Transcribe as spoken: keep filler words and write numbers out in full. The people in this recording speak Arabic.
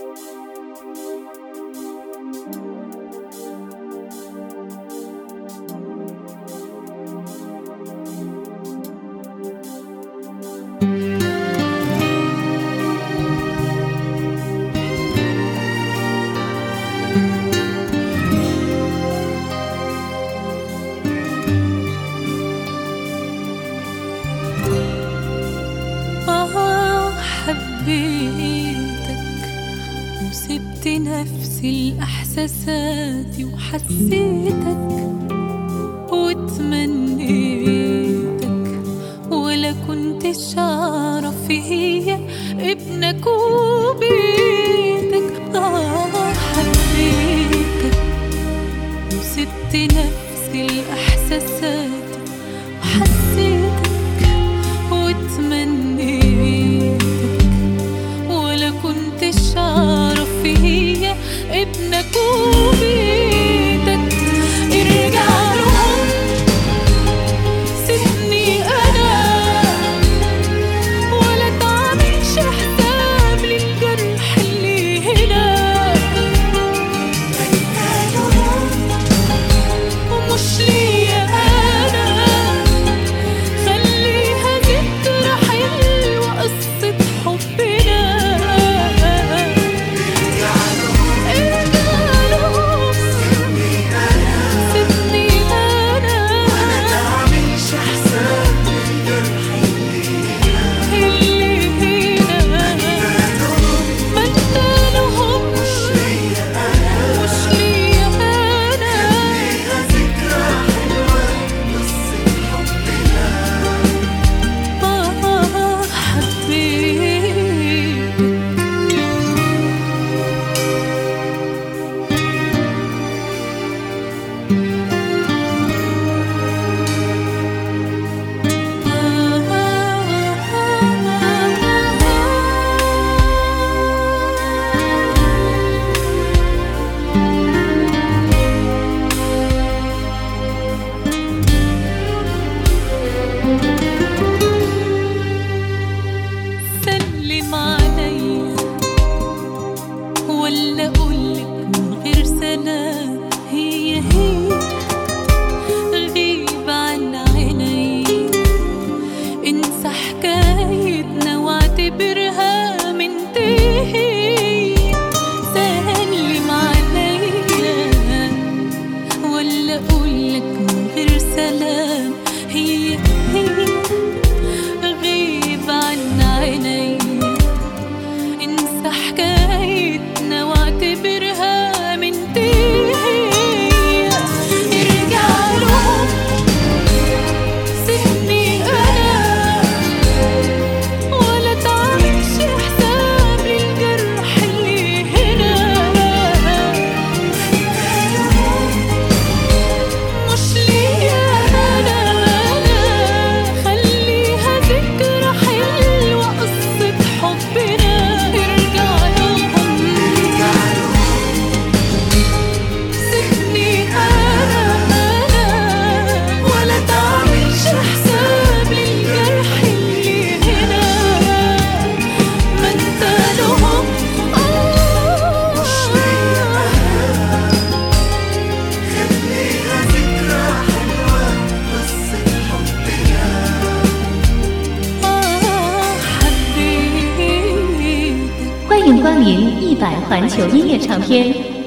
حبيتك وسبت نفسي الإحساساتي وحسيتك وتمنيتك ولا كنتش أعرف هي ابنك وبيتك. آه حبيتك وسبت نفسي الإحساساتي وحسيتك وتمنيتك ولا كنتش أعرف هي ابنك وبيتك. ارجع لهم سيبني أنا ولا تعملش حساب للجرح اللي هنا. ومش ليا أنا خليها ذكرى حلوة قصة حبنا. سلم عليا ولا أقولك من غير سلام هي هي غيب عن عيني. انسى حكايتنا واعتبرها منتهي. سلم عليا ولا أقولك من غير سلام هي هي غيب عن عيني. انسى حكايتنا واعتبرها منتهي. ارجع لهم سيبني أنا ولا تعملش حساب للجرح اللي هنا. مش ليا أنا خليها ذكرى حلوة قصة حبنا. ارجع لهم سيبني أنا ولا تعملش حساب للجرح اللي هنا. ما انت لهم مش ليا خليها ذكرى حلوة قصة حبنا. آه حبيتك. 欢迎光临一百环球音乐唱片。